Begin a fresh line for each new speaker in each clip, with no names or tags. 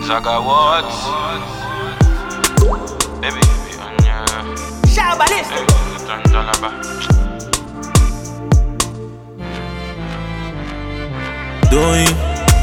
Saga what? Baby, on ya.
Shabalis.
Doing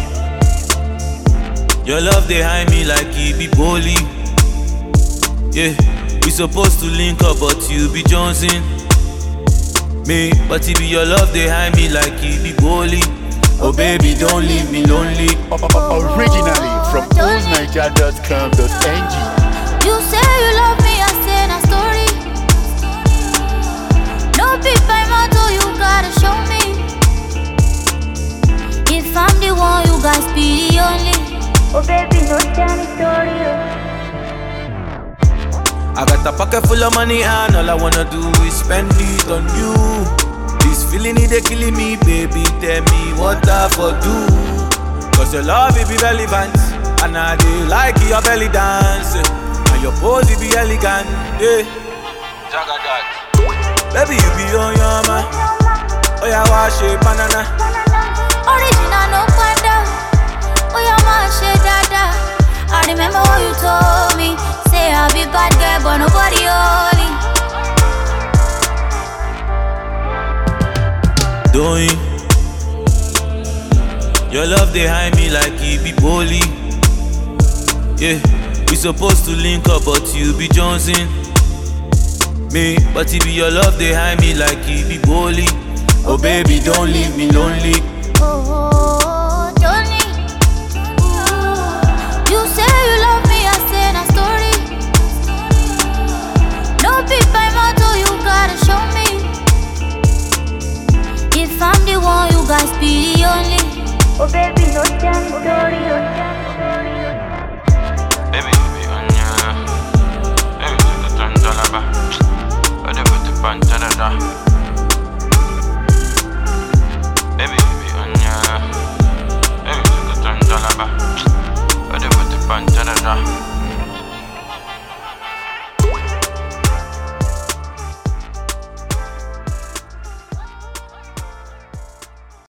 your love they hide me like it be bully. Yeah, we supposed to link up, but you be Johnson. Me, but it be your love they hide me like it be bully. Oh baby, don't leave me lonely.
Originally from oozniger.com.ng.
You say you love me, I say na story. No big by motto, you gotta show me. If I'm the one, you guys be the only. Oh baby, no tell me story.
I got a pocket full of money and all I wanna do is spend it on you. This feeling it they killing me, baby. Tell me what I for do. Cause your love it be relevant, and I do like your belly dance, and your pose it be elegant. Yeah.
Jaga that.
Baby you be on your man. Oh yeah, wash it banana.
Original no panda. Oh yeah, man, shit dada. I remember what you told me. Say I be bad girl, but nobody holy.
Doing your love they hide me like it be bully. Yeah, we supposed to link up, but you be Johnson. Me, but it be your love they hide me like it be bully. Oh baby, don't leave me lonely.
Oh, Johnny. You say you love me, I say na story. No big by motto, you gotta show me. If I'm the one, you guys be the only. Oh baby, no tell me story.